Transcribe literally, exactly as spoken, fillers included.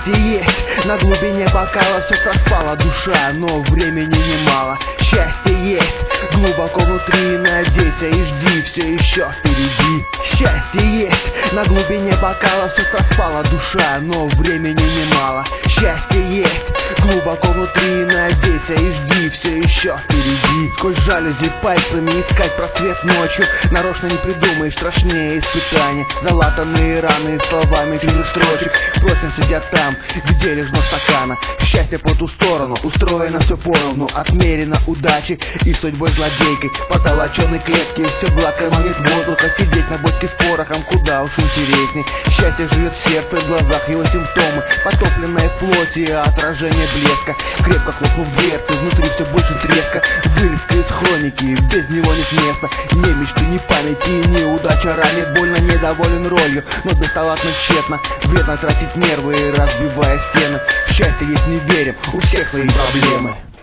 Счастье есть, на глубине бокала все проспала душа, но времени немало. Счастье есть, глубоко внутри, надейся и жди, все еще впереди. Счастье есть, на глубине бокала все проспала душа, но времени немало. Счастье есть, глубоко внутри, надейся и жди, все еще впереди. Сквозь жалюзи пальцами искать просвет ночью, нарочно не придумаешь страшнее испытания. Залатанные раны словами чужих строчек, впрочем, сидят там, где лишь дно стакана. Счастье по ту сторону, устроено все поровну, отмерено удачей и судьбой злодейкой. По золоченой клетке все гладко манит воздуха, сидеть на бочке с порохом куда уж интересней. Счастье живет в сердце, в глазах его симптомы, потопленное в плоти, отражение блеска. Крепко хлопнув дверцы, внутри все больше треска. Вырезка из хроники, без него нет места. Ни мечты, ни памяти, ни удача ранит. Больно недоволен ролью, но бесталантно тщетно. Вредно тратить нервы, разбивая стены. В счастье есть не верим, у всех свои проблемы.